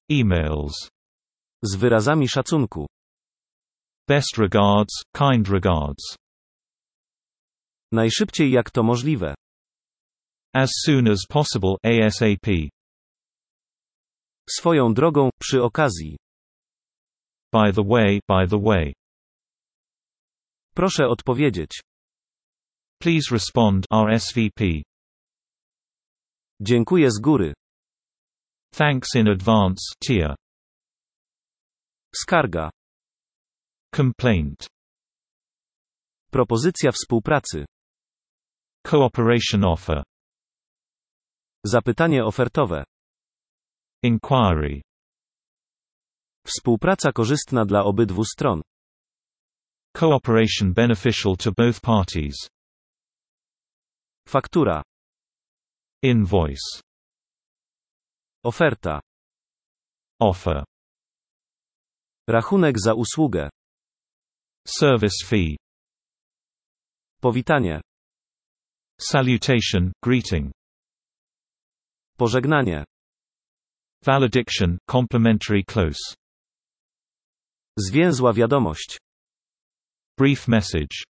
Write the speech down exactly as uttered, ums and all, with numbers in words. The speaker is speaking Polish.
Emails. Z wyrazami szacunku. Best regards, kind regards. Najszybciej jak to możliwe. As soon as possible, ASAP. Swoją drogą, przy okazji. By the way, by the way. Proszę odpowiedzieć. Please respond, R S V P. Dziękuję z góry. Thanks in advance, Tia. Skarga. Complaint. Propozycja współpracy. Cooperation offer. Zapytanie ofertowe. Inquiry. Współpraca korzystna dla obydwu stron. Cooperation beneficial to both parties. Faktura. Invoice. Oferta. Offer. Rachunek za usługę. Service fee. Powitanie. Salutation, greeting. Pożegnanie. Valediction, complimentary close. Zwięzła wiadomość. Brief message.